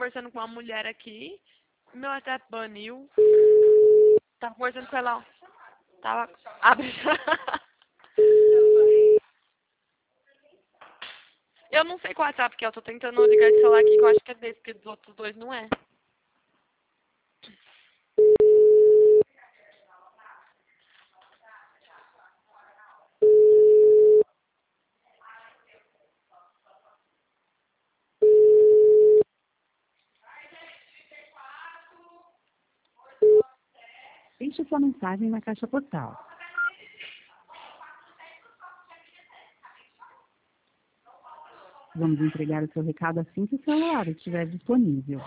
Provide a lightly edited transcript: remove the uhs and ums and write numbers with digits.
conversando com uma mulher aqui. Meu WhatsApp baniu. Tava conversando com ela, ó. Tava... Abre. Eu não sei qual WhatsApp que é. Eu tô tentando ligar de celular aqui, que eu acho que é desse, porque dos outros dois não é. Deixe sua mensagem na caixa postal. Vamos entregar o seu recado assim que o celular estiver disponível.